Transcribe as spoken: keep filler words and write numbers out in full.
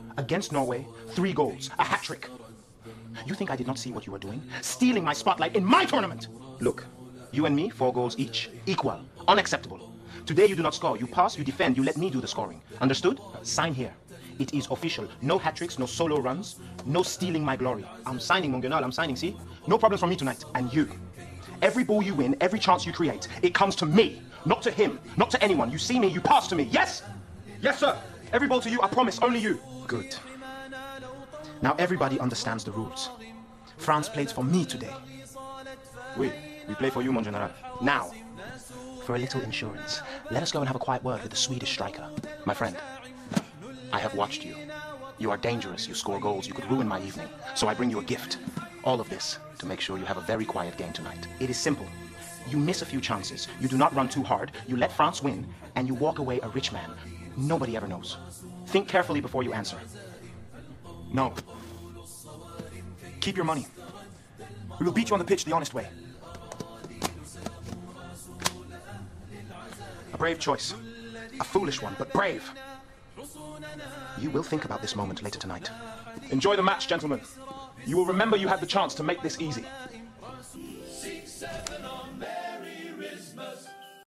Against Norway, three goals, a hat-trick. You think I did not see what you were doing? Stealing my spotlight in my tournament! Look, you and me, four goals each. Equal. Unacceptable. Today you do not score. You pass, you defend, you let me do the scoring. Understood? Sign here. It is official. No hat-tricks, no solo runs, no stealing my glory. I'm signing, Mongenal, I'm signing, see? No problems for me tonight. And you. Every ball you win, every chance you create, it comes to me. Not to him. Not to anyone. You see me, you pass to me. Yes? Yes, sir. Every ball to you, I promise, only you. Good. Now everybody understands the rules. France plays for me today. Oui, we play for you, mon general. Now, for a little insurance, let us go and have a quiet word with the Swedish striker. My friend, I have watched you. You are dangerous, you score goals, you could ruin my evening. So I bring you a gift. All of this to make sure you have a very quiet game tonight. It is simple. You miss a few chances, you do not run too hard, you let France win, and you walk away a rich man. Nobody ever knows. Think carefully before you answer. No. Keep your money. We will beat you on the pitch the honest way. A brave choice. A foolish one, but brave. You will think about this moment later tonight. Enjoy the match, gentlemen. You will remember you had the chance to make this easy.